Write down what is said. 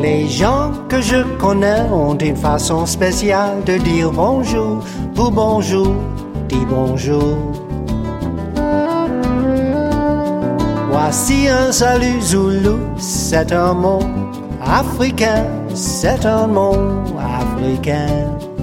Les gens que je connais ont une façon spéciale de dire bonjour. Pour bonjour, dis bonjour. Voici un salut zoulou, c'est un mot africain, c'est un mot africain.